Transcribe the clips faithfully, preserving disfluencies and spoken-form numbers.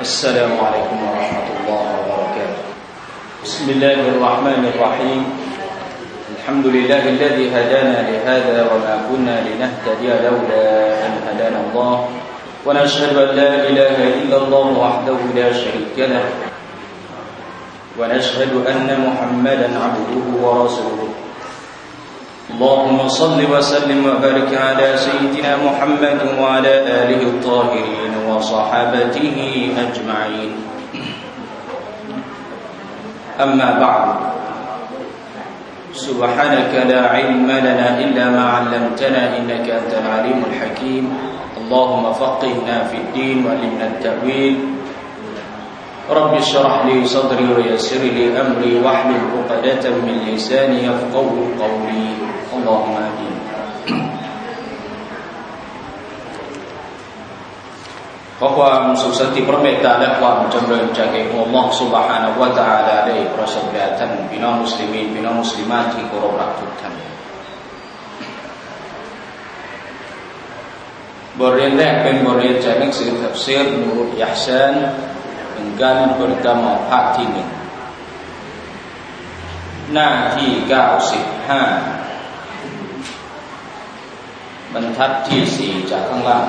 Assalamualaikum warahmatullahi wabarakatuh. Bismillahirrahmanirrahim. Alhamdulillahilladzi hadana li hadza wa ma kunna linahtadiya laula an hadana Allah. Wa nashhadu an la ilaha illallah wahdahu la syarika lah. Wa nashhadu anna Muhammadan 'abduhu wa rasuluh. Allahumma salli wa sallim wa barik ala sayyidina Muhammad wa ala alihi at-tahirin wa sahabatihi ajma'in. Amma ba'd. Subhanaka la 'ilma lana illa ma 'allamtana innaka antal 'alimul hakim. Allahumma faqihna fid din wa 'allimna at-ta'wil. Rabbi shrah li sadri wa yassir li amri wahlul 'uqdatam min lisani yafqahu qawli. Allahumma amin. ขอความสุขสันติพระเมตตาและความจำเริญจากอัลลอฮฺ سبحانه และ تعالى ได้ประสบแก่ท่านพี่น้องมุสลิมีนพี่น้องมุสลิมาตที่เคารพรักทุกท่านบทเรียนแรกเป็นบทเรียนจากหนังสือตัฟซีรนูรุลอิห์ซานเป็นการpertamaภาคที่หนึ่งหน้าที่เก้าสิบห้าบรรทัดที่สี่จากข้างล่าง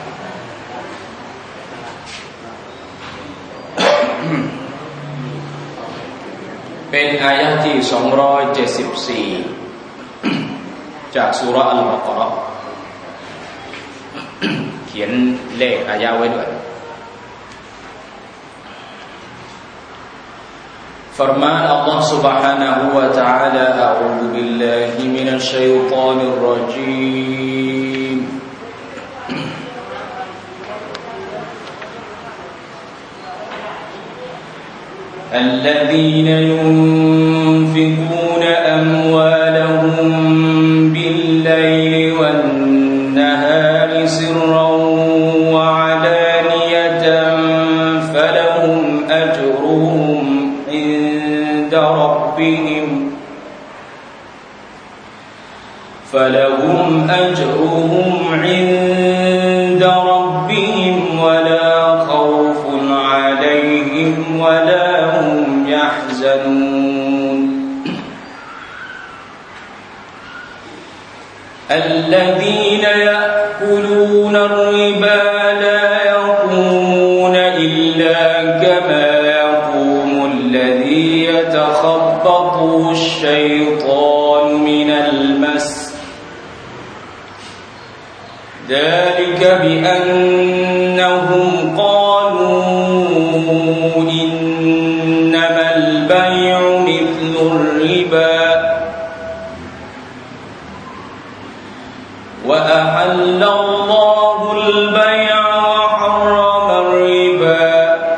เป็นอายะห์ที่สองร้อยเจ็ดสิบสี่จากซูเราะห์อัลบะเกาะเราะห์เขียนเลขอายะห์ไว้ด้วยFirman Allah Subhanahu wa ta'ala A'udzu billahi minasy syaithanir rajim Alladzina yunfikuna amwalahum bil-laili wan-nahari sirran wa 'alaniyatan falahum ajruhum ربهم فلهم أجرهم عند ربهم ولا خوف عليهم ولا هم يحزنون الذين يأكلون الربا لا يقومون إلا كما يتخبطه الشيطان من المس ذلك بأنهم قالوا إنما البيع مثل الربا وأحل الله البيع وحرم الربا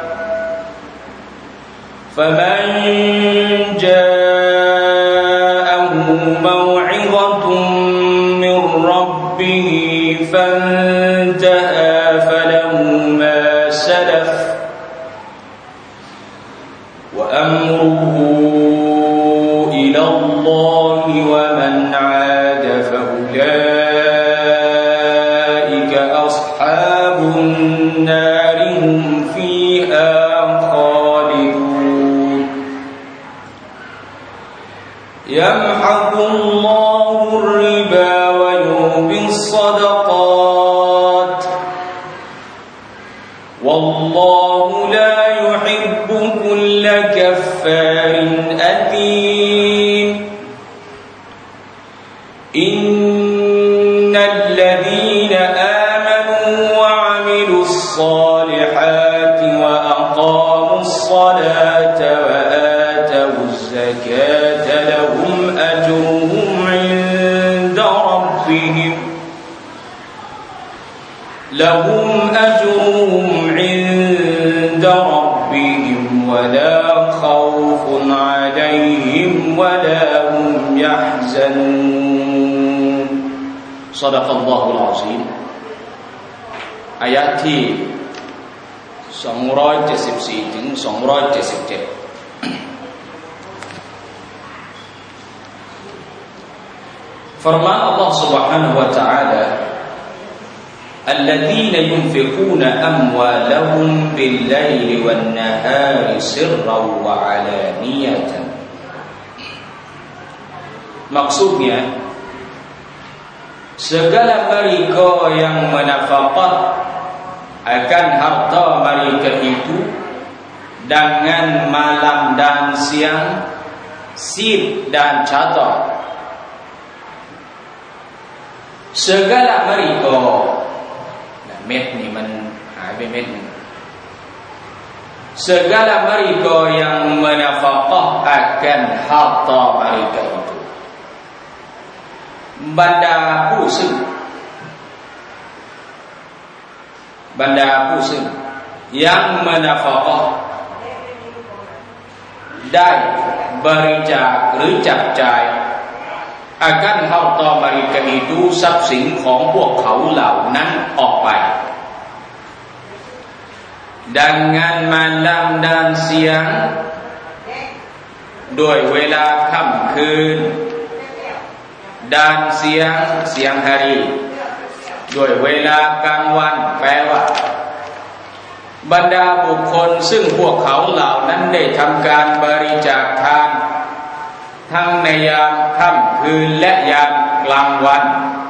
فمن جاءه موعظة من ربه فانتهى فله ما سلف وأمره إلى الله ومن عاد فأولئك أصحاب النار هم فيها يمحق الله الربا ويربي الصدقات والله لا يحب كل كفار أثيم إن الذين آمنوا وعملوا الصالحات وأقاموا الصلاة وآتوا الزكاة لهم أجرهم عند ربهم لهم أجرهم عند ربهم ولا خوف عليهم ولا هم يحزنون صدق الله العظيم อายะห์ที่สองร้อยเจ็ดสิบสี่ถึงสองร้อยเจ็ดสิบเจ็ดFirman Allah Subhanahu wa ta'ala الذين ينفقون أموالهم بالليل والنهار سرا وعلانية maksudnya segala mereka yang menafkah akan harta mereka itu dengan malam dan siang, sir dan catat. Segala mereka, nah, met ni man haiไปเม็ดนึง segala mereka yang menafkah akan harta mereka itu, benda ผู้ซึ่งบรรดาผู้ซึ่งยังมนาฟะกะห์ได้บริจาคหรือจับจ่ายอากันฮาตอมาริกะอิดูทรัพย์สินของพวกเขาเหล่านั้นออกไป dengan malam dan siang ด้วยเวลาค่ำคืน dan siang siang hari ด้วยเวลากลางวันแปลว่าบรรดาบุคคลซึ่งพวกเขาเหล่านั้นได้ทำการบริจาคทานทั้งในยามค่ำคืนและยามกลางวัน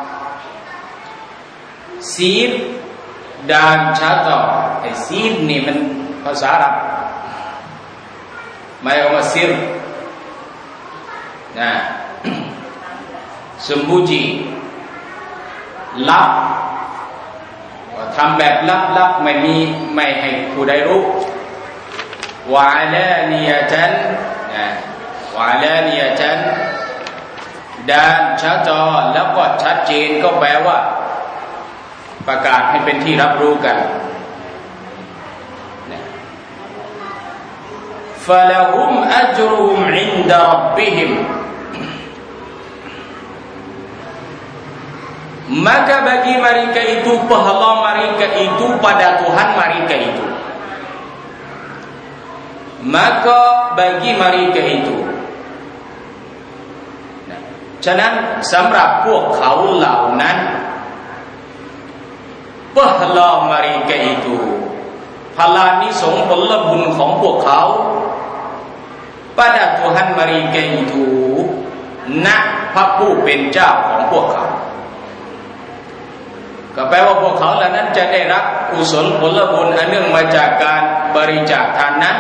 ซีดดานชาตอไอ้ซีดนี่มันภาษาอาหรับหมายว่าซิรนะsembunyi ลับทำแบบลับๆไม่มีไม่ให้ผู้ใดรู้วะอะลานียะตันนะวะอะลานียะตันดานชัดอแล้วก็ชัดเจนก็แปลว่าประกาศให้เป็นที่รับรู้กันนะฟะละฮุมอัจรุฮุมอินดะร็อบบิฮิมmaka bagi mereka itu pahala mereka itu pada Tuhan mereka itu maka bagi mereka itu ฉะนั้นสำหรับพวกเขาเหล่านั้น pahala mereka itu พลานิสงส์ผลบุญของพวกเขา pada Tuhan mereka itu ณพระผู้เป็นเจ้าของพวกเขาก็แปลว่าพวกเขาเหล่านั้นจะได้รับกุศลผลบุญอันเนื่องมาจากการบริจาคทานนั้น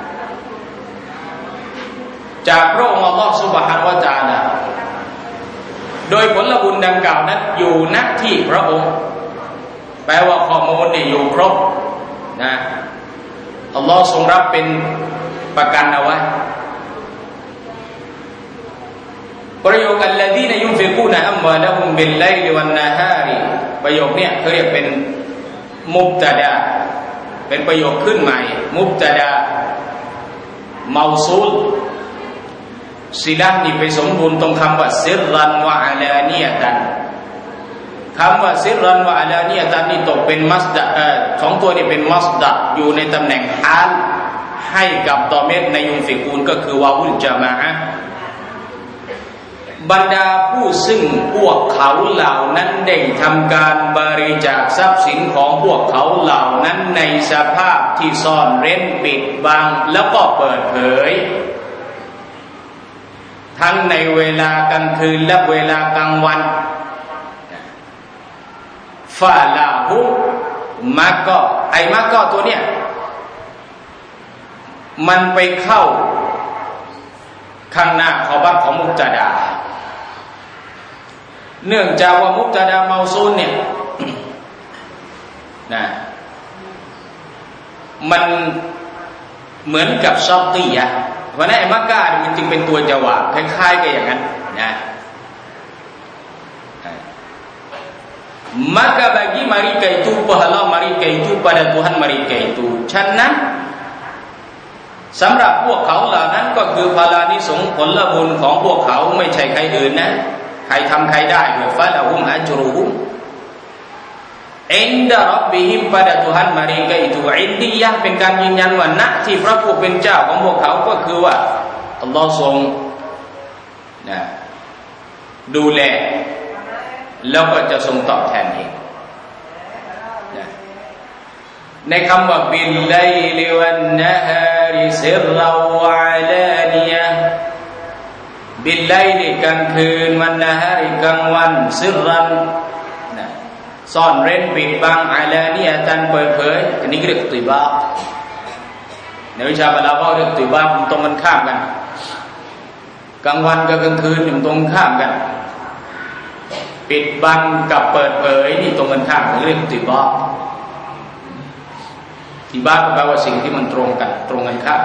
จากพระองค์อัลลอฮฺซุบฮานะฮูวะตะอาลาโดยผลบุญดังกล่าวนั้นอยู่ณที่พระองค์แปลว่าข้อมูลนี่อยู่ครบนะอัลลอฮฺทรงรับเป็นประกันเอาไว้ประโยคอัลลซีนะยุนฟิกูนะอัมวาละฮุมบิลไลลิวันนะฮาริประโยคนี้เขาเรียกเป็นมุบตะดาเป็นประโยคขึ้นใหม่มุบตะดาเมาซูลศิลานี่ไปสมบูรณ์ตรงคำว่าซิรรันวะอะลานียะตันคำว่าซิรรันวะอะลานียะตันนี่ตกเป็นมัสดะเอ่อสองตัวนี้เป็นมัสดะอยู่ในตำแหน่งฮาลให้กับดอเมรในยุนฟิกูนก็คือวาวุลญะมาอะห์บรรดาผู้ซึ่งพวกเขาเหล่านั้นได้ทำการบริจาคทรัพย์สินของพวกเขาเหล่านั้นในสภาพที่ซ่อนเร้นปิดบังแล้วก็เปิดเผยทั้งในเวลากลางคืนและเวลากลางวันฟาลาหุมักก็ไอ้มักก็ตัวเนี้ยมันไปเข้าข้างหน้าขอบัตของมุบตะดาเนื่องจากว่ามุบตะดาเมาซูลเนี่ยนะมันเหมือนกับชอบตีอะเพราะนั้นไอ้มักกะมันจึงเป็นตัวจาวาคล้ายๆกันอย่างนั้นนะ maka bagi mereka itu pahala mereka itu pada Tuhan mereka itu ฉะนั้นสำหรับพวกเขาเหล่านั้นก็คือพลานิสงส์ผลบุญของพวกเขาไม่ใช่ใครอื่นนะใครทำใครได้ด้วยฟะละฮุมอัจรุฮุมอินดะร็อบบิฮิม pada Tuhan mereka itu อินดียะห์เป็นการยืนยันว่าณที่พระผู้เป็นเจ้าของพวกเขาก็คือว่าอัลลอฮ์ทรงนะดูแลแล้วก็จะทรงตอบแทนเองในคำว่าบิลไลลิวันนะฮาริซิรรวะอาลานียะบิลไลลิกลางคืนวันนะฮาริกลางวันซิรรันนะซ่อนเร้นปิดบังอาลานียะตันเปิดเผยอันนี้เรียกติบาในวิชาบาลาเขาเรียกติบาตรงกันข้ามกันกลางวันกับกลางคืนอยู่ตรงข้ามกันปิดบังกับเปิดเผยนี่ตรงกันข้ามเรียกติบาติบาก็แปลว่าสิ่งที่มันตรงกันตรงกันข้าม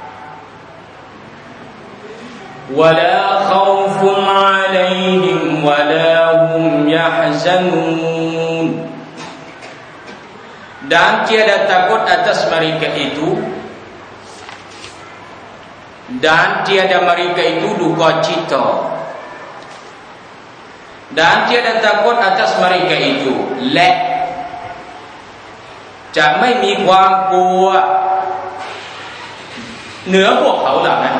วะลาคอฟุนอะลัยฮิมวะลาฮุมยะฮซันูน dan tiada takut atas mereka itu dan tiada mereka itu duka cita dan tiada takut atas mereka itu และจะไม่มีความกลัวเหนือพวกเขาเหล่านั้น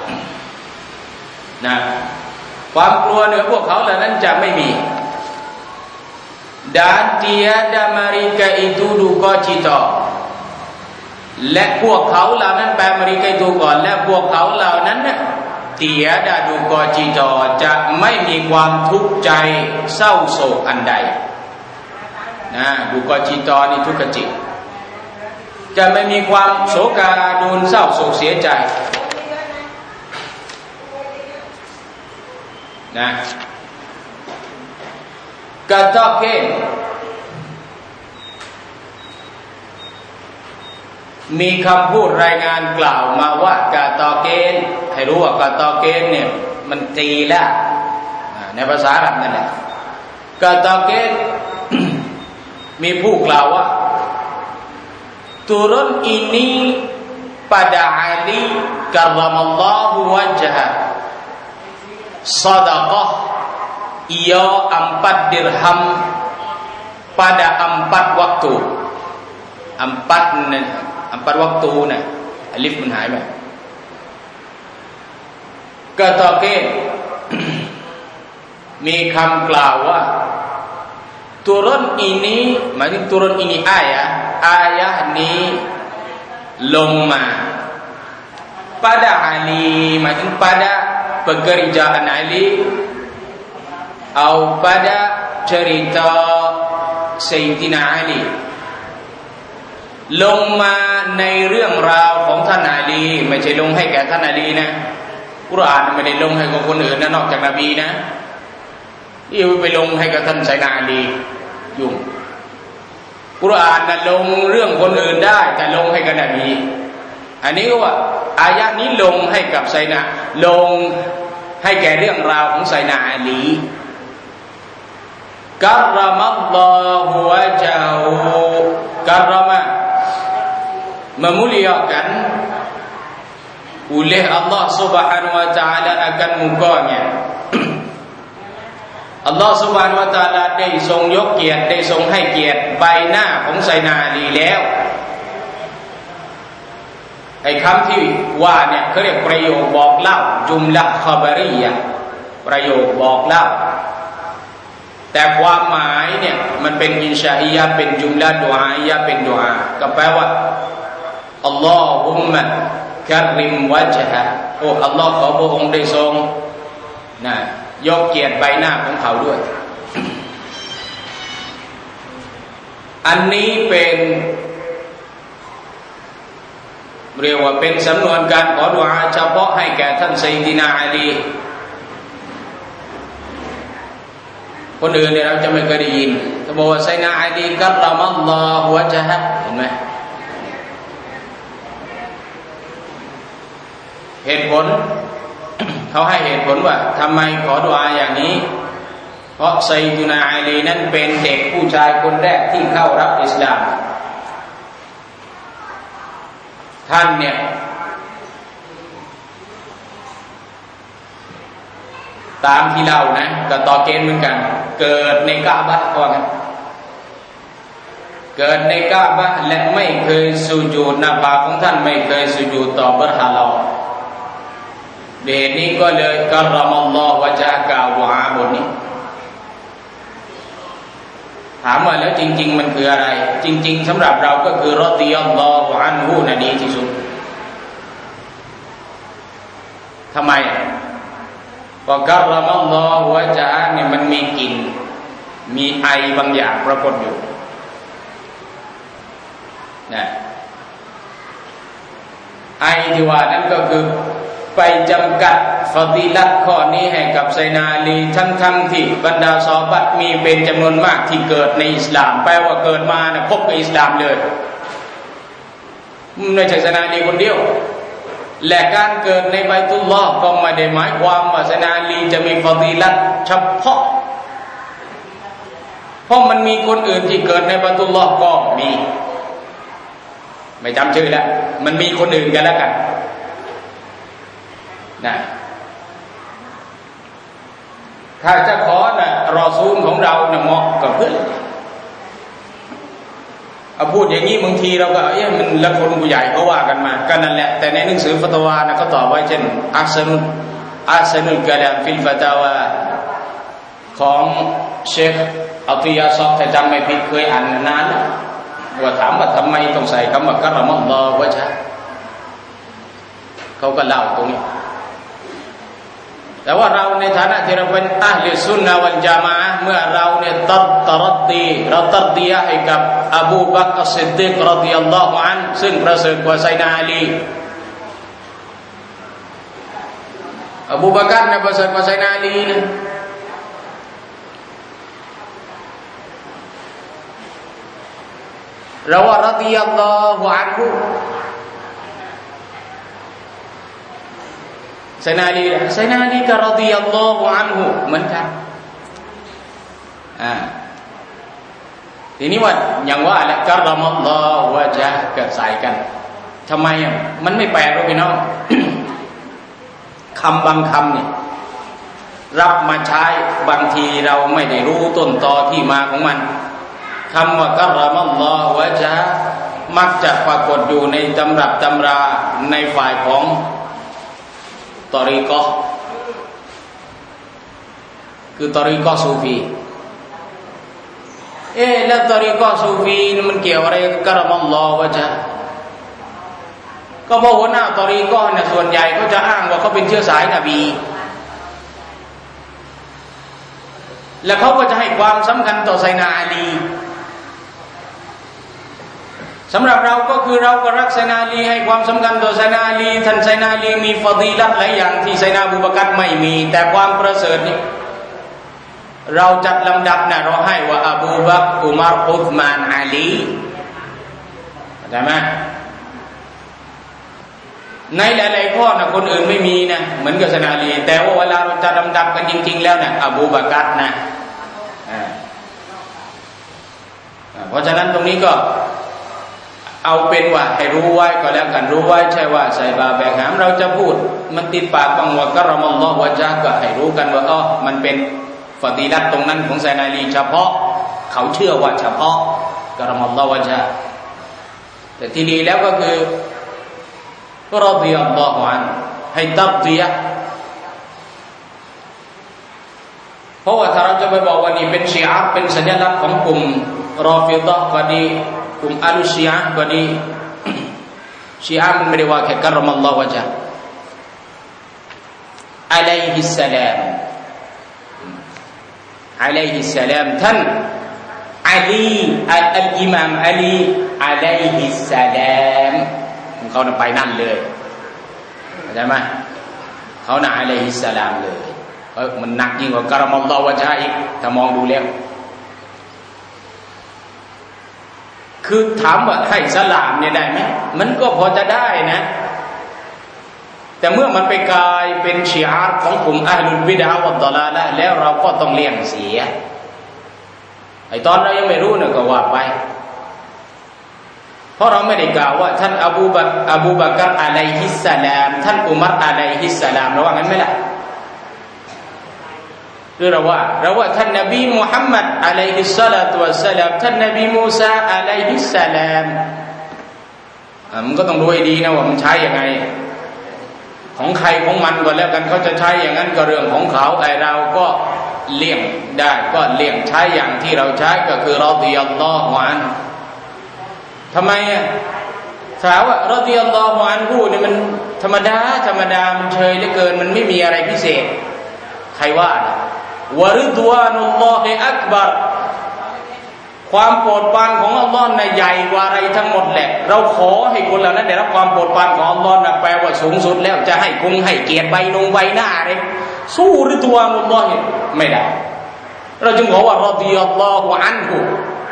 นะความกลัวเหนือพวกเขาเหล่านั้นจะไม่มี dan tiada mereka itu duka cita และพวกเขาเหล่านั้นแปล mereka itu ก่อนและพวกเขาเหล่านั้นเนี่ย tiada duka cita จะไม่มีความทุกข์ใจเศร้าโศกอันใดนะดูกอจิตอนี่ทุกขจิตจะไม่มีความโศกาดูนเศร้าโศกเสียใจนะกาตอเกนมีคำพูดรายงานกล่าวมาว่ากาตอเกนให้รู้ว่ากาตอเกนเนี่ยมันตีละในภาษาอาหรับนั่นแหละกาตอเกนมีผู้กล่าวว่า turun ini pada Ali karramallahu wajhah sadaqah ia empat dirham pada empat waktu empat empat waktuนะอลิฟมันหายไปกาตอเกนมีคำกล่าวว่าturun ini หมายถึง turun ini ayat ayatนี้ลงมา pada Ali หมายถึง pada pekerjaan Ali atau pada cerita Sayyidina Ali ลงมาในเรื่องราวของท่านอาลีไม่ใช่ลงให้แก่ท่านอาลีนะกุรอานไม่ได้ลงให้กับคนอื่นนะนอกจากนบีนะนี่ไปลงให้กับท่านไซนาอาลียุ่งกุรอานนะลงเรื่องคนอื่นได้แต่ลงให้กับนบีอันนี้ก็ว่าอายะนี้ลงให้กับไซนาลงให้แก่เรื่องราวของไซนาอาลีกัรรมัลลอฮุวะจาฮูกัรรมะ memuliakan oleh Allah Subhanahu wa taala akan mukanya Allah Subhanahu wa taala ได้ทรงยกเกียรติได้ทรงให้เกียรติใบหน้าของไซนาอาลีแล้วไอ้คำที่ว่าเนี่ยเขาเรียกประโยคบอกเล่าจุมละคอบารียะประโยคบอกเล่าแต่ความหมายเนี่ยมันเป็นอินชาอียะเป็นจุมละดุอาอียะเป็นดุอาก็แปลว่าอัลลอฮุมมะกัรริมวะจฮะโอ้อัลลอฮ์ขอพระองค์ได้ทรงนะยกเกียรติใบหน้าของเขาด้วยอันนี้เป็นเรียกว่าเป็นสำนวนการขอดุอาเฉพาะให้แก่ท่านซัยยินาอาลีคนอื่นเนี่ยเราจะไม่เคยได้ยินเขาบอกว่าไซนาอาลีกัรรมัลลอฮุวะจฮะเห็นไหมเหตุผลเขาให้เหตุผลว่าทำไมขอดุอาอย่างนี้เพราะไซยินาอาลีนั้นเป็นเด็กผู้ชายคนแรกที่เข้ารับอิสลามท่านเนี่ยตามที่เล่านะกับตอเกนเหมือนกันเกิดในกะบะห์ก่อนเกิดในกะบะห์และไม่เคยสุญูดหน้าผากของท่านไม่เคยสุญูดต่อบัรฮาลอเหตุนี้ก็เลยกัรรมัลลอฮุวะจฮะกล่าวดุอาบทนี้ถามว่าแล้วจริงๆมันคืออะไรจริงๆสำหรับเราก็คือรอฎิยัลลอฮุอันฮุน่ะดีที่สุดทำไมก็กัรมัลลอฮุวะจาเนี่ยมันมีกลิ่นมีไอบางอย่างปรากฏอยู่นะไอที่ว่านั้นก็คือไปจำกัดฟะฎีละห์ข้อนี้ให้กับไซนาอาลีทั้งๆที่บรรดาซอฮาบะห์มีเป็นจำนวนมากที่เกิดในอิสลามแปลว่าเกิดมาเนี่ยพบกับอิสลามเลยไม่ใช่ไซนาอาลีคนเดียวและการเกิดในบัยตุลลอฮ์ก็ไม่ได้หมายความว่าไซนาอาลีจะมีฟะฎีละห์เฉพาะเพราะมันมีคนอื่นที่เกิดในบัยตุลลอฮ์ก็มีไม่จำชื่อแล้วมันมีคนอื่นกันแล้วกันนะถ้าจะขอนะรอซูลของเรานะเหมาะกับเพื่อนเอาพูดอย่างนี้บางทีเราก็เอ๊ะมันละคนผู้ใหญ่เขาว่ากันมาก็นั่นแหละแต่ในหนังสือฟัตวานะเขาตอบไว้เช่นอัสนุอัสนุลกะลามฟิลฟัตาวาของเชคอัติยาซอกถ้าจำไม่ผิดเคยอ่านนานแล้วว่าถามว่าทำไมต้องใส่คำว่ากัรมัลลอฮุวะจฮ์เขาก็เล่าตรงนี้แต่ว่าเราในฐานะที่เราเป็นอะห์ลุสซุนนะวัลญะมาอะห์เมื่อเราเนี่ยตัดตรัดดีเราตัดดีให้กับอบูบักรซิดดีกรอฎิยัลลอฮุอันฮุซึ่งประเสริฐกว่าไซนาอาลีอบูบักรเนี่ยประเสริฐกว่าไซนาอาลีนะเราว่ารอฎิยัลลอฮุอันฮุไซนาอาลีไซนาอาลีก็รอฎิยัลลอฮุอันฮุเหมือนกันอ่าทีนี้ว่าอย่างว่าแหละกัรมัลลอฮุวะจฮ์ก็ใส่กันทำไมอ่ะมันไม่แปลกหรอกพี่น้อง คำบางคำเนี่ยรับมาใช้บางทีเราไม่ได้รู้ต้นตอที่มาของมันคำว่ากัรมัลลอฮุวะจฮ์มักจะปรากฏอยู่ในตำรับตำราในฝ่ายของตอรีกะห์คือตอรีกะห์ซูฟีเอ๊ะแล้วตอรีกะห์ซูฟีมันเกี่ยวอะไรกับกัรมัลลอฮุวะจฮ์ก็เพราะหัวหน้าตอรีกะห์เนี่ยส่วนใหญ่เขาจะอ้างว่าเขาเป็นเชื้อสายนบีและเขาก็จะให้ความสำคัญต่อไซนาอาลีสำหรับเราก็คือเราก็รักไซนาอาลีให้ความสำคัญต่อไซนาอาลีท่านไซนาอาลีมีฟะฎีละห์หลายอย่างที่ไซนาอบูบะกัรไม่มีแต่ความประเสริฐนี่เราจัดลำดับนะเราให้ว่าอบูบักรอุมัรอุษมานอาลีเข้าใจไหมในหลายๆข้อนะคนอื่นไม่มีนะเหมือนกับไซนาอาลีแต่ว่าเวลาเราจะลำดับกันจริงๆแล้วนะอบูบะกัรนะเพราะฉะนั้นตรงนี้ก็เอาเป็นว่าให้รู้ไว้ก็แล้วกันรู้ไว้ใช่ว่าใส่บาแบกหามเราจะพูดมันติดปากบางว่ากัรมัลลอฮุวะจฮ์ก็ให้รู้กันว่าอ๋อมันเป็นฟะฎีละห์ตรงนั้นของไซนาอาลีเฉพาะเขาเชื่อว่าเฉพาะกัรมัลลอฮุวะจฮ์แต่ที่ดีแล้วก็คือรอฎิยัลลอฮุอันฮุให้ตับดียะเพราะว่าถ้าเราจะไปบอกว่านี่เป็นชีอะห์เป็นสัญลักษณ์ของกลุ่มรอฟิฎะห์ก็ดีกลุ่มอัลชีอะห์ก็ดีชีอะห์มันไม่ได้ว่าแค่กัรมัลลอฮุวะจฮ์อะลัยฮิสสลามอะลัยฮิสสลามท่านอาลีอัลอิมามอาลีอะลัยฮิสสลามเขาน่ะไปนั่นเลยเข้าใจไหมเขาน่ะอะลัยฮิสสลามเลยเออมันหนักยิ่งกว่ากัรมัลลอฮุวะจฮ์อีกถ้ามองดูแล้วคือถามว่าให้สลามเนี่ยได้ไหมมันก็พอจะได้นะแต่เมื่อมันไปกลายเป็นชีอะห์ของกลุ่มอะห์ลุลบิดอะห์วัฎฎอลาละห์แล้วเราก็ต้องเลี่ยงเสียไอ้ตอนเรายังไม่รู้เนี่ยก็ว่าไปเพราะเราไม่ได้กล่าวว่าท่านอบูบักรอบูบักรอะลัยฮิสสลามท่านอุมัรอะลัยฮิสสลามเราว่างั้นไหมล่ะหรือเราว่าเราว่าท่านนบีมุฮัมมัดอะลัยฮิสซะลาตุวัสสลามท่านนบีมูซาอะลัยฮิสสลามมันก็ต้องดูให้ดีนะว่ามันใช้ยังไงของใครของมันก็แล้วกันเขาจะใช้อย่างนั้นก็เรื่องของเขาไอ้เราก็เลี่ยงได้ก็เลี่ยงใช้อย่างที่เราใช้ก็คือรอฎิยัลลอฮุอันฮุทำไมอ่ะถามว่ารอฎิยัลลอฮุอันฮุเนี่ยมันธรรมดาธรรมดามันเฉยเหลือเกินมันไม่มีอะไรพิเศษใครว่าวะริฎวานุลลอฮิอักบัรความโปรดปรานของอัลลอฮ์น่ะใหญ่กว่าอะไรทั้งหมดแหละเราขอให้คนเหล่านั้นได้รับความโปรดปรานของอัลลอฮ์น่ะแปลว่าสูงสุดแล้วจะให้คงให้เกียรติใบนงใบหน้าเลยสู้ริฎวานุลลอฮิไม่ได้เราจึงบอกว่ารอฎิยัลลอฮุอันฮุ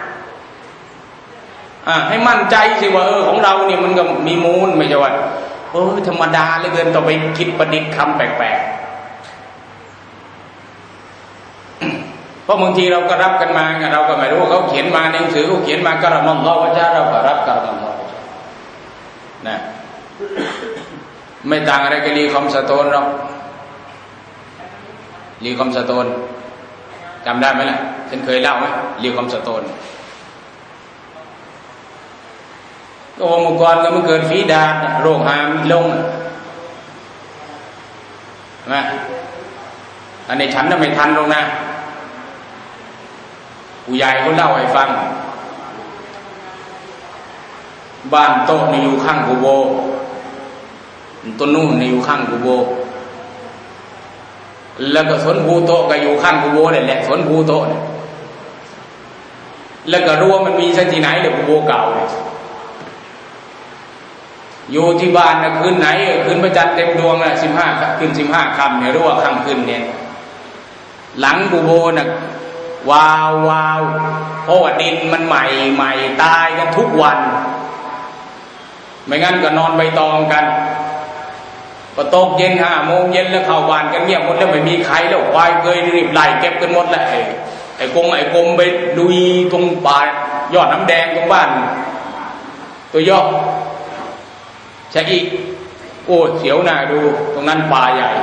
อ่าให้มั่นใจสิว่าเออของเราเนี่ยมันก็มีมูลไม่ใช่ว่าเออธรรมดาเหลือเกินต้องไปคิดประดิษฐ์คำแปลกๆเพราะบางทีเราก็รับกันมาเราก็ไม่รู้เขาเขียนมาในหนังสือเขาเขียนมากะรมัลลอฮุวะญะเราก็รับกะรมัลลอฮุนะไม่ต่างอะไรกับลีคอมสโตนหรอกลีคอมสโตนจำได้ไหมล่ะฉันเคยเล่าไหมลีคอมสโตนก็วงมุกรก็มันเกิดฝีดาษโรคหามลงนะอันนี้ฉันน่ะไม่ทันลงนะผู้ใหญ่เขาเล่าให้ฟังบ้านโต๊ะนี่อยู่ข้างกูโบต้นนู่นนี่อยู่ข้างกูโบแล้วก็สวนภูโต๊ะก็อยู่ข้างกูโบนี่แหละสวนภูโต๊ะเนี่ยแล้วก็รู้ว่ามันมีสักที่ไหนเดี๋ยวกูโบเก่าเนี่ยอยู่ที่บ้านนะคืนไหนคืนพระจันทร์เต็มดวงนะสิบห้าคืนสิบห้าค่ำเนี่ยรู้ว่าค่ำคืนเนี่ยหลังกูโบน่ะวาววาวเพราะว่าดินมันใหม่ใหม่ตายกันทุกวันไม่งั้นก็นอนใบตองกันพอตกเย็นห้าโมงเย็นแล้วเข้าบ้านกันเงียบหมดแล้วไม่มีใครแล้วควายเคยรีบไล่เก็บกันหมดแล้วไอ้ไอ้กงไอ้กลมไปลุยตรงป่ายอดน้ำแดงตรงบ้านตัวย่อใช่อีกโอ้เสียวหน้าดูตรงนั้นป่าใหญ่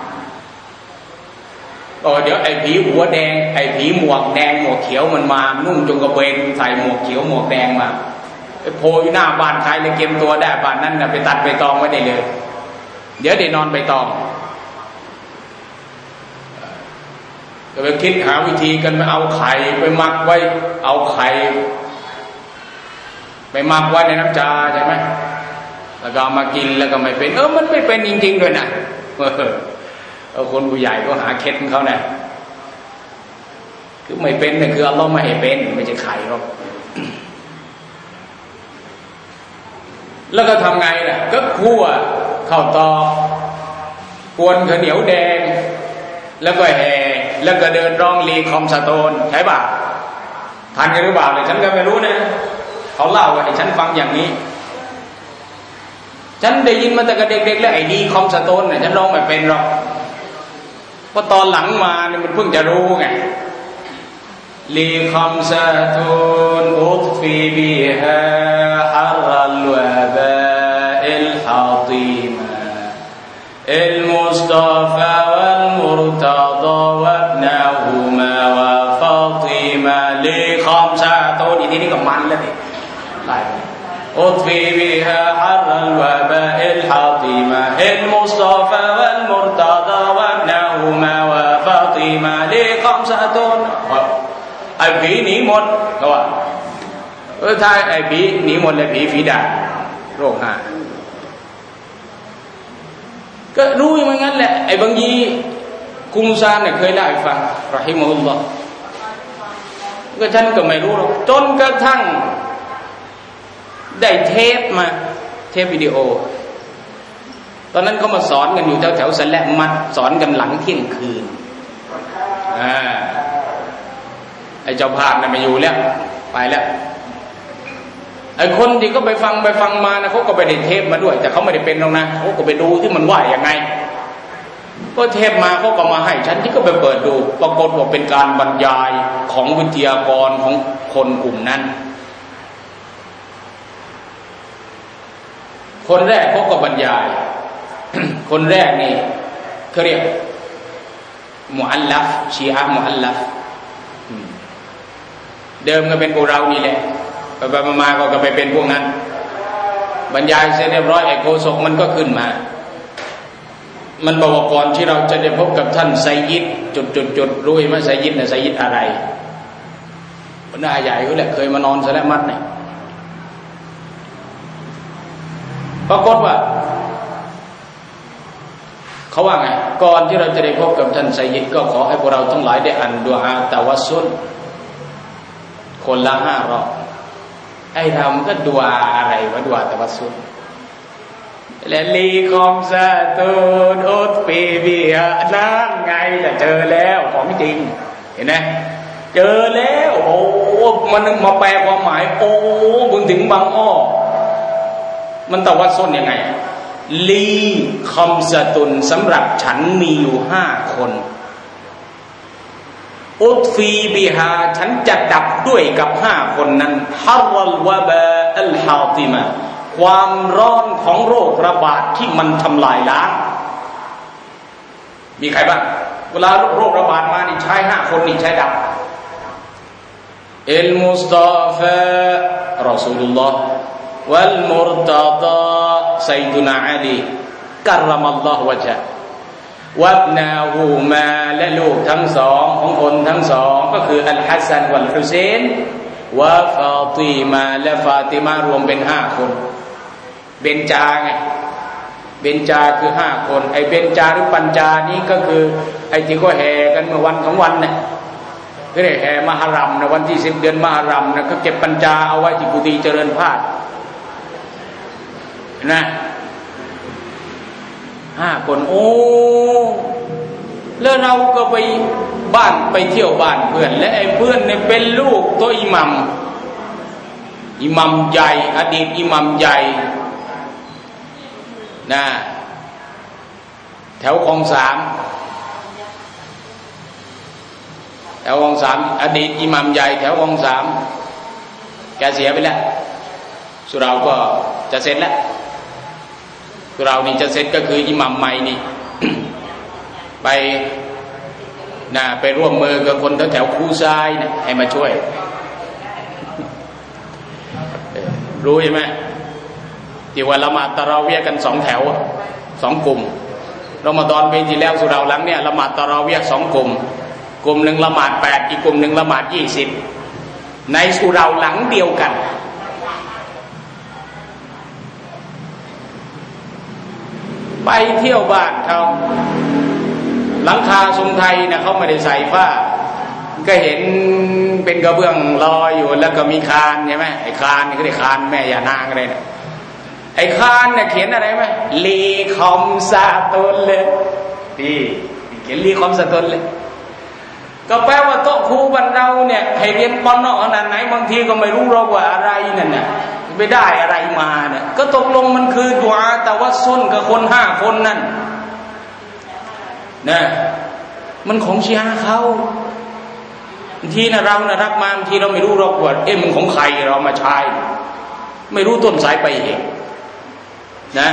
ก็เดี๋ยวไอ้ผีหัวแดงไอ้ผีหมวกแดงหมวกเขียวมันมานุ่งจงกระเบนใส่หมวกเขียวหมวกแดงมาไอ้โผล่อยู่หน้าบ้านใครเลยเก็บตัวได้บ้านนั้นน่ะไปตัดใบตองไว้ได้เลยเดี๋ยวได้นอนใบตองก็ไปคิดหาวิธีกันไปเอาไข่ไปมักไว้เอาไข่ไปมักไว้ในน้ำชาใช่ไหมแล้วก็เอามากินแล้วก็ไม่เป็นเออมันไม่เป็นจริงๆด้วยนะเออคนผู้ใหญ่ก็หาเคล็ดของเขาเนี่ยคือไม่เป็นเนี่ยคืออัลเลาะห์ไม่ให้เป็นไม่ใช่ไข่หรอกแล้วก็ทำไงล่ะก็คั่วข้าวตอกกวนข้าวเหนียวแดงแล้วก็แห่แล้วก็เดินร้องลีคอมสโตนใช่ป่ะทันกันหรือเปล่าเลยฉันก็ไม่รู้นะเขาเล่าให้ฉันฟังอย่างนี้ฉันได้ยินมาแต่กับเด็กๆแล้วไอ้ลีคอมสโตนเนี่ยฉันร้องไม่เป็นหรอกเพราะตอนหลังมาเนี่ยมันเพิ่งจะรู้ไงลีคอมสโตนอุตฟีบิฮาฮัรรัลวะบาอิลฮาตีมาอิลมุสตาฟาวัลมุรตาดาวะนาฮูมาวะฟาตีมาลีคอมสโตนอีนี่ก็มันแล้วนี่ไล่أطفي بها حر الوباء الحاطمة المصطفى والمرتضى وابنهما وفاطمة لخمسة ไอ้ผีหนีหมดเขาว่าเออถ้าไอ้ผีหนีหมดเลยผีฝีดาษโรคหาก็รู้อย่างงั้นแหละไอ้บางยีกุมซานเนี่ยเคยเล่าให้ฟังรอฮิมะฮุลลอฮ์ก็ฉันก็ไม่รู้หรอกจนกระทั่งได้เทปมาเทปวิดีโอตอนนั้นเขามาสอนกันอยู่แถวแถวสแลมัดสอนกันหลังเที่ยงคืนอ่าไอ้เจ้าภาพน่ะไม่อยู่แล้วไปแล้วไอ้คนที่ก็ไปฟังไปฟังมานะเขาก็ไปได้เทปมาด้วยแต่เขาไม่ได้เป็นหรอกนะเขาก็ไปดูที่มันว่าอย่างไงก็เทปมาเขาก็มาให้ฉันที่ก็ไปเปิดดูปรากฏว่าเป็นการบรรยายของวิทยากรของคนกลุ่มนั้นคนแรกเขาก็บรรยาย คนแรกนี่เขาเรียกมุอัลลัฟชีอะห์มุอัลลัฟเดิมก็เป็นพวกเรานี่แหละไปๆมาๆก็ไปเป็นพวกนั้นบรรยายเสร็จเรียบร้อยไอ้โฆษกมันก็ขึ้นมามันบอกว่าก่อนที่เราจะได้พบกับท่านไซยิดจุดจุดจุดรู้ไหมไซยิดเนี่ยไซยิดอะไรหัวหน้าใหญ่ก็แหละเคยมานอนสแลมัดเนี่ยปรากฏว่าเขาว่าไงก่อนที่เราจะได้พบกับท่านไซยิดก็ขอให้พวกเราทั้งหลายได้อ่านดุอาตะวัสซุลคนละห้ารอบไอ้เราก็ดุอาอะไรวะดุอาตะวัสซุลและลีคอมซาตูนอุตปีบีฮะนั่นไงล่ะเจอแล้วของจริงเห็นไหมเจอแล้วโอ้มันมาแปลความหมายโอ้คุณถึงบางอ้อมันตะวัสซุลยังไงลีคอมซาตุนสำหรับฉันมีอยู่ห้าคนอุตฟีบิฮาฉันจะดับด้วยกับห้าคนนั้นฮารัลวะบาอัลฮาติมะความร้อนของโรคระบาดที่มันทำลายล้างมีใครบ้างเวลาโรคระบาดมานี่ใช้ห้าคนนี่ใช้ดับอิลมุสตาฟารอซูลุลลอฮ์วัลมุรตาดาซัยดุนาอาลีกัรมัลลอฮุวะญะวับนาหูมาและลูกทั้งสองของคนทั้งสองก็คืออัลฮัสซันวัลฮุเซนวะฟาติมาและฟาติมารวมเป็นห้าคนเบญจาไงเบญจาคือห้าคนไอ้เบญจาหรือปัญจานี้ก็คือไอ้ที่ก็แห่กันเมื่อวันสองวันเนี่ยก็ได้แห่มหรรมนะวันที่สิบเดือนมหรรมนะก็เก็บปัญจาเอาไว้ที่กุฏิเจริญพาดนะห้าคนโอ้แล้วเราก็ไปบ้านไปเที่ยวบ้านเพื่อนและไอ้เพื่อนเนี่ยเป็นลูกตัวอิหมัมอิหมัมใหญ่อดีตอิหมัมใหญ่นะแถวคลองสามแถวคลองสามอดีตอิหมัมใหญ่แถวคลองสามแกเสียไปแล้วสุเราก็จะเสร็จแล้วสุเรานี่จะเสร็จก็คืออิหมัมใหม่นี่ ไปนะไปร่วมมือกับคนแถวแถวคูซายนะให้มาช่วยรู้ใช่ไหมที่ว่าละหมาดตะเราะวียห์กันสองแถวสองกลุ่มรอมฎอนปีที่แล้วสุเราหลังเนี่ยละหมาดตะเราะวียห์สองกลุ่มกลุ่มหนึ่งละหมาดแปดอีกกลุ่มหนึ่งละหมาดยี่สิบในสุเราหลังเดียวกันไปเที่ยวบ้านเขาหลังคาทรงไทยนะเขาไม่ได้ใส่ผ้าก็เห็นเป็นกระเบื้องลอยอยู่แล้วก็มีคานใช่ไหมไอ้คานนี่ก็ได้คานแม่ย่านางอะไรเนี่ยไอ้คานเนี่ยเขียนอะไรไหมลีคอมซาตุนเลยดีเขียนลีคอมซาตุนเลยก็แปลว่าโต๊ะครูบ้านเราเนี่ยให้เรียนปอนขนาดไหนบางทีก็ไม่รู้หรอกว่าอะไรนั่นน่ะไปได้อะไรมาเนี่ยก็ตกลงมันคือดุอาตะวัสซุลกับคนห้าคนนั่นนะมันของชีอะห์เขาบางทีนะเรานะรับมาบางทีเราไม่รู้หรอกว่าเอ๊ะมันของใครเรามาใช้ไม่รู้ต้นสายไปเหตุนะ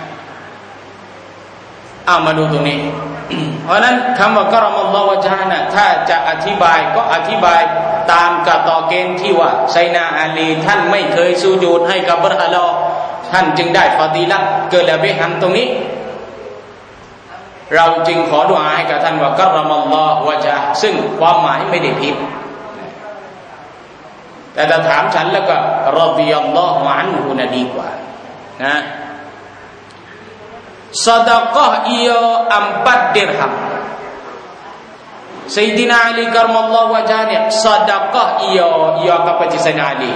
เอามาดูตรงนี้ เพราะนั้นคำว่ากะรอมัลลอฮุวะญะฮ์นะถ้าจะอธิบายก็อธิบายตามกะตอเกณฑ์ที่ว่าไซนาอาลีท่านไม่เคยสุญูดให้กับบรรดาท่านจึงได้ฟาดีละห์เกิดแล้วไปหันตรงนี้เราจึงขอดุอาให้กับท่านว่ากะรอมัลลอฮุวะญะฮ์ซึ่งความหมายไม่ได้ผิดแต่ถ้าถามฉันแล้วก็รอฎิยัลลอฮุอันฮุน่ะดีกว่านะซะดะกะฮ์อียempat dirham Sayyidina Ali karramallahu wajhahเนี่ยซะดะกะฮ์อียอีย kepada Sayyidina Ali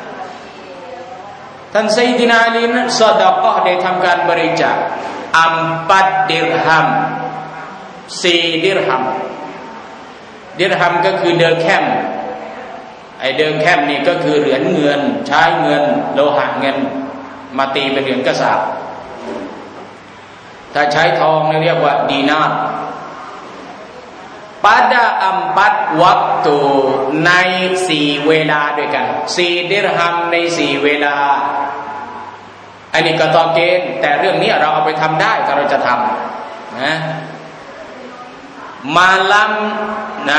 ท่าน Sayyidina Ali นั้นซะดะกะฮ์ได้ทำการบริจาคempat dirhamสี่ดิรฮัมดิรฮัมก็คือเดิร์แคมไอเดิร์แคมนี่ก็คือเหรียญเงินใช้เงินโลหะเงินมาตีเป็นเหรียญกระสาบถ้าใช้ทองเรียกว่าดีนาร์ pada empat waktu ในสี่เวลาด้วยกันสี่ดิรฮัมในสี่เวลาอันนี้ก็ตอเกณฑ์แต่เรื่องนี้เราเอาไปทำได้ถ้าเราจะทำนะมาลัมนะ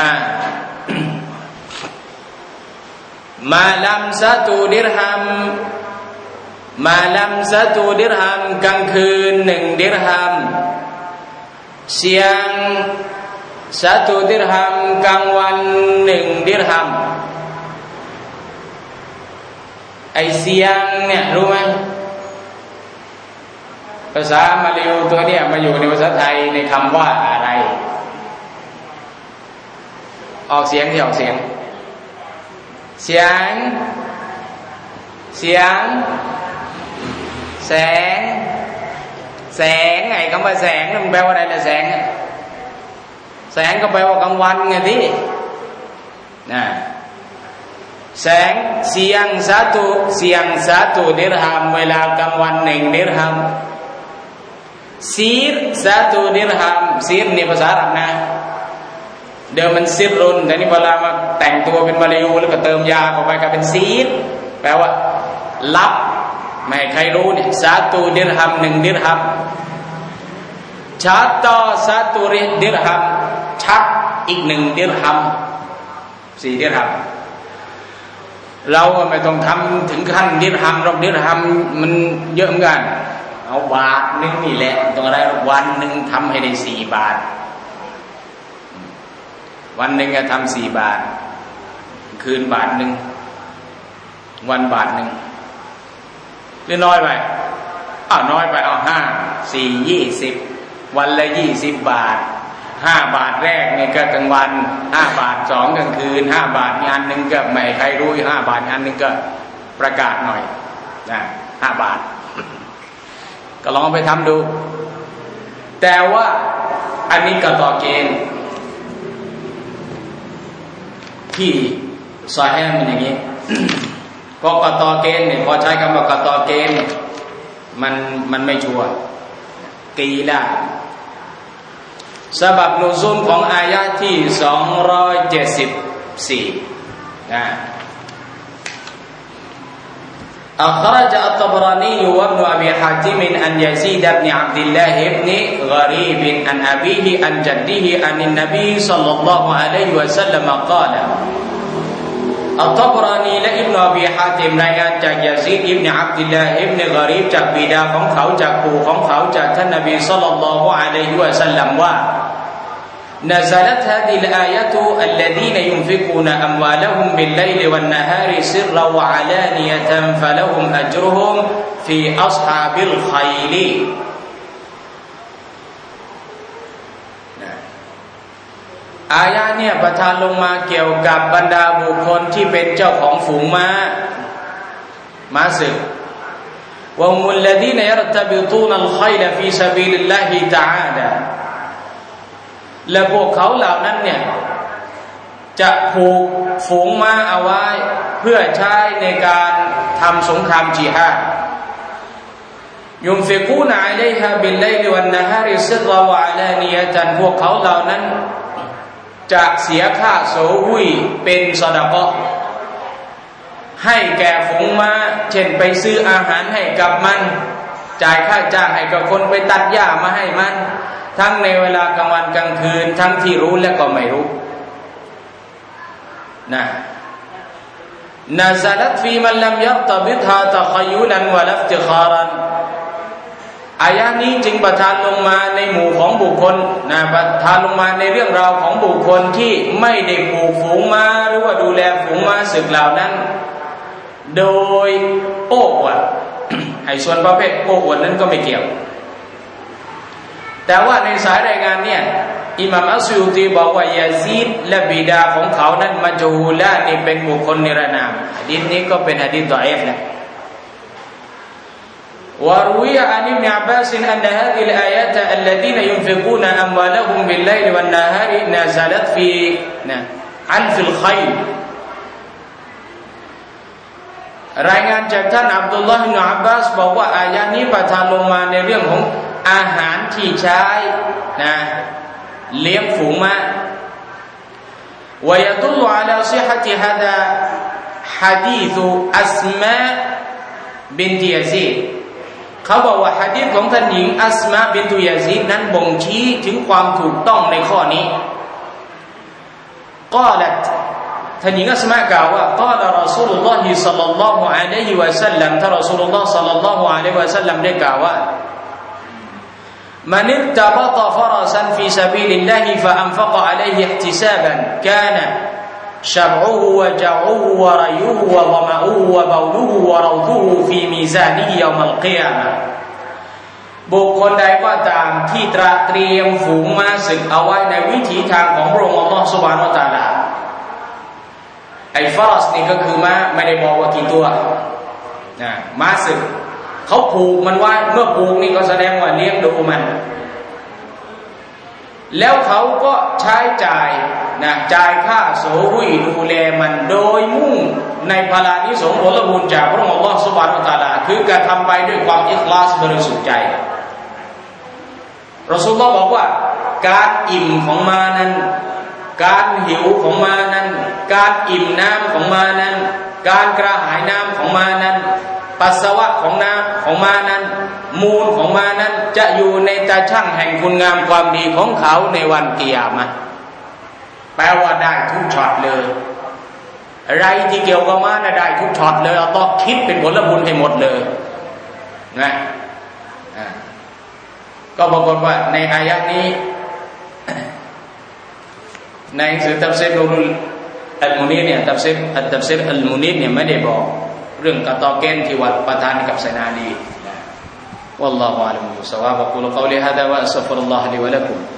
มาลัมสตูดิรฮัมมาลัมสตูดิรฮัมกลางคืนหนึ่งดิรฮัม siang satu dirham กลางวันหนึ่งดิรฮัมไอเสียงเนี่ยรู้ไหมภาษามาลายูตัวเนี้ยมาอยู่ในภาษาไทยในคำว่าอะไรออกเสียงที่ออกเสียงเสียงเสียงแสงแสงไอ้คำว่าแสงมันแปลว่าอะไรล่ะแสงแสงก็แปลว่ากลางวันไงที่นะแสงเสียงสาตุเสียงสาตุดิรฮัมเวลากลางวันหนึ่งดิรฮัมซีรสาตุดิรฮัมซีรนี่ภาษาอาหรับนะเดิมมันซิรรุนแต่นี่เวลามาแต่งตัวเป็นมาลายูแล้วก็เติมยาเข้าไปกลายเป็นซีรแปลว่าลับไม่ให้ใครรู้เนี่ยสาตุดิรฮัมหนึ่งดิรฮัมชัตตอสาตุดิรฮัมชักอีกหนึ่งดิรฮัมสี่ดิรฮัมเราก็ไม่ต้องทำถึงขั้นดิรฮัมหรอกดิรฮัมมันเยอะเหมือนกันเอาบาทนึงนี่แหละตรงอะไรวันหนึ่งทำให้ได้สี่บาทวันหนึ่งก็ทำสี่บาทคืนบาทหนึ่งวันบาทหนึ่งหรือน้อยไปอ้าวน้อยไปเอาห้าสี่ยี่สิบวันละยี่สิบบาทห้าบาทแรกนี่ก็กลางวันห้าบาทสองกลางคืนห้าบาทงานหนึ่งก็ไม่ใครรู้ห้าบาทงานหนึ่งก็ประกาศหน่อยนะห้าบาทก็ลองไปทำดูแต่ว่าอันนี้ก็ต่อเกณฑ์ที่ซอฮีฮ์มันอย่างนี้เพราะกตอเกณฑ์เนี่ยพอใช้คำว่ากตอเกณฑ์มันมันไม่ชัวร์กีละสบับนุซุลของอายะห์ที่สองร้อยเจ็ดสิบสี่นะ أخرج الطبراني وابن أبي حاتم عن يزيد بن عبد الله بن غريب عن أبيه عن جده عن النبي صلى الله عليه وسلم قال الطبراني และ ابن أبي حاتم รายงานจากยะซีด ابن عبد الله ابن غريب จากบิดาของเขาจากปู่ของเขาจากท่านนบีศ็อลลัลลอฮุอะลัยฮิวะซัลลัมว่าنزلت هذه الآية الذين ينفقون أموالهم بالليل والنهار سرا وعلانية فلهم أجرهم في أصحاب الخيل อายะห์เนี่ยประทานลงมาเกี่ยวกับบรรดาบุคคลที่เป็นเจ้าของฝูงม้าม้าศึกوهم الذين يرتبطون الخيل في سبيل الله تعالىและพวกเขาเหล่านั้นเนี่ยจะผูกฝูงม้าเอาไว้เพื่อใช้ในการทำสงครามจิฮาดยุนฟิกูนอะลัยฮาบิลไลลิวันนะฮาริซิรรวะอะลานิยะตันพวกเขาเหล่านั้นจะเสียค่าโสหุยเป็นซอดาเกาะห์ให้แก่ฝูงม้าเช่นไปซื้ออาหารให้กับมันจ่ายค่าจ้างให้กับคนไปตัดหญ้ามาให้มันทั้งในเวลากลางวันกลางคืนทั้งที่รู้และก็ไม่รู้นะนาซาลัตฟีมันลัมยัรตบิตฮาตะคยุลันวะลัฟติคารันอายะนี้จึงประทานลงมาในหมู่ของบุคคลนะประทานลงมาในเรื่องราวของบุคคลที่ไม่ได้ปลูกฝูงม้าหรือว่าดูแลฝูงม้าศึกเหล่านั้นโดยโอ้อวด ไอ้ส่วนประเภทโอ้อวดนั้นก็ไม่เกี่ยวแต่ว่าในสายรายงานเนี่ยอิหม่ามอัสยูตีบอกว่ายาซีดและบิดาของเขานั้นมัจฮูลานี่เป็นบุคคลนิรนามหะดีษนี้ก็เป็นหะดีษฎออีฟนะوروي عن ابن عباس أن هذه الآيات الذين ينفقون أموالهم بالليل والنهار نزلت في عنف الخيل รายงานจากท่านอับดุลลอฮ์ อิบนุ อับบาสบอกว่าอายะนี้ประทานลงมาในเรื่องของอาหารที่ใช้นะเลี้ยงฝูงม้า ويدل على صحة هذا حديث أسماء بنت يزيد เขาบอกว่าหะดีษของท่านหญิงอัสมาบินตุยาซีดนั้นบ่งชี้ถึงความถูกต้องในข้อนี้กล่าวท่านหญิงอัสมากล่าวว่ากล่าวรอซูลุลลอฮิศ็อลลัลลอฮุอะลัยฮิวะซัลลัมท่านรอซูลุลลอฮ์ศ็อลลัลลอฮุอะลัยฮิวะซัลลัมได้กล่าวว่า من ارتبط فرسا في سبيل الله فأنفق عليه احتسابا كان شبعه وجوعه وريه وظمأه وبوله وروثه في ميزانه يوم القيامة บุคคลใดก็ตามที่ตระเตรียมฝูงม้าศึกเอาไว้ในวิถีทางของพระองค์อัลเลาะห์ซุบฮานะฮูวะตะอาลาไอ้ฟารัสนี่ก็คือม้าไม่ได้บอกว่ากี่ตัวนะม้าศึกเขาผูกมันไว้เมื่อผูกนี่ก็แสดงว่าเลี้ยงดูมันแล้วเขาก็ใช้จ่ายนะจ่ายค่าโสหุยดูแลมันโดยมุ่งในพลานิสงส์ผลบุญจากพระองค์อัลเลาะห์ซุบฮานะฮูวะตะอาลาคือการทำไปด้วยความอิคลาสบริสุทธิ์ใจรอซูลุลลอฮ์บอกว่าการอิ่มของมานั้นการหิวของมานั้นการอิ่มน้ำของมานั้นการกระหายน้ำของมานั้นปัสสาวะของน้ำของมานั้นมูลของมานั้นจะอยู่ในตาช่างแห่งคุณงามความดีของเขาในวันกิยามะห์แปลว่าได้ทุกช็อตเลยอะไรที่เกี่ยวกับม้าน่ะได้ทุกช็อตเลยอัลเลาะห์คิดเป็นผลบุญให้หมดเลยนะก็ปรากฏว่าในอายะนี้ในหนังสือตัฟซีรนูรุลอัลมุนีรเนี่ยตัฟซีรอัลตัฟซีรอัลมุนีรเนี่ยไม่ได้บอกเรื่องกระตอเกนที่วัดประทานกับไซนาลีวัลลอฮุอะลัมบิศอวาบ أقول قولي هذا وأستغفر الله لي ولكم